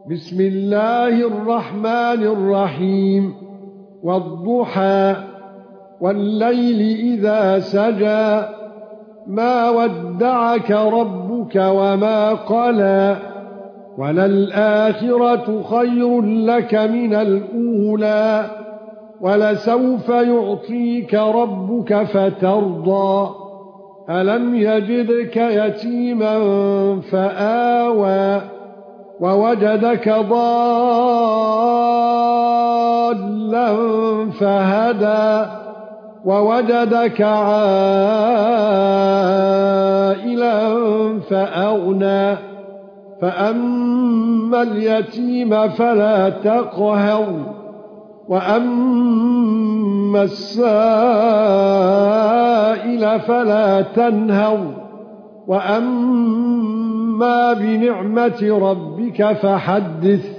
بسم الله الرحمن الرحيم والضحى والليل إذا سجى ما ودعك ربك وما قلى وللآخرة خير لك من الأولى ولسوف يعطيك ربك فترضى ألم يجدك يتيما فآوى ووجدك ضالا فهدى ووجدك عائلا فأغنى فأما اليتيم فلا تقهر وأما السائل فلا تنهر وأما بنعمة ربك فحدث